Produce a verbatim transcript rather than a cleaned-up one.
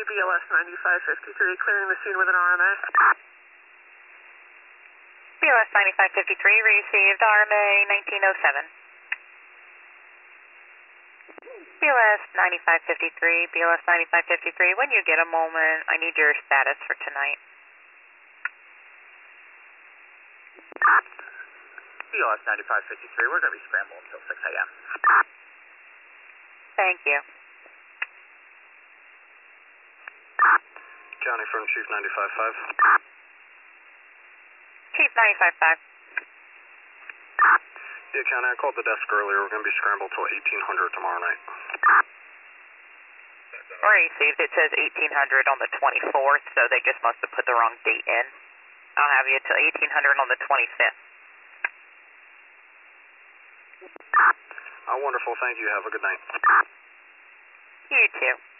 B L S ninety-five fifty-three, clearing the scene with an R M A. B L S ninety-five fifty-three, received R M A nineteen oh seven. B L S ninety-five fifty-three, B L S ninety-five fifty-three, when you get a moment, I need your status for tonight. B L S ninety-five fifty-three, we're going to be scrambled until six A M Thank you. County from Chief ninety-five five. Chief ninety-five five. Yeah, County, I called the desk earlier. We're going to be scrambled till eighteen hundred tomorrow night. Received. It says eighteen hundred on the twenty-fourth, so they just must have put the wrong date in. I'll have you till eighteen hundred on the twenty-fifth. Oh, wonderful. Thank you. Have a good night. You too.